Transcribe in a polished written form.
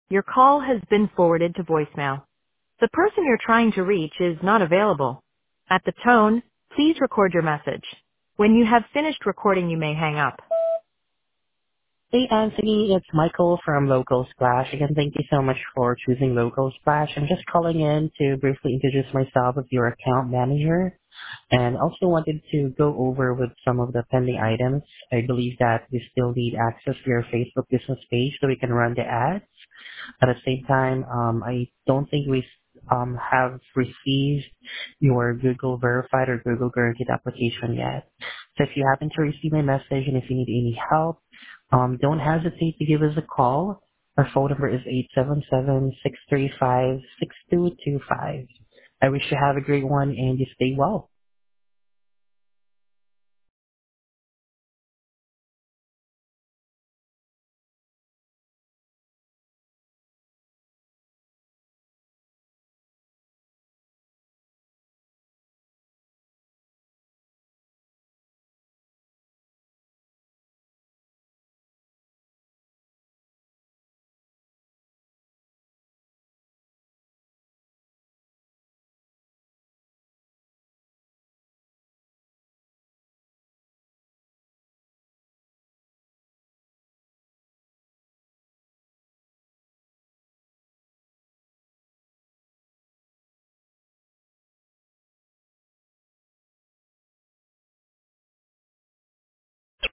Your call has been forwarded to voicemail. The person you're trying to reach is not available. At the tone, please record your message. When you have finished recording, you may hang up. Hey, Anthony, it's Michael from Local Splash. Again, thank you so much for choosing Local Splash. I'm just calling in to briefly introduce myself as your account manager and also wanted to go over with some of the pending items. I believe that we still need access to your Facebook business page so we can run the ads. At the same time, I don't think we have received your Google Verified or Google Guaranteed application yet. So if you happen to receive my message and if you need any help, don't hesitate to give us a call. Our phone number is 877-635-6225. I wish you have a great one and you stay well.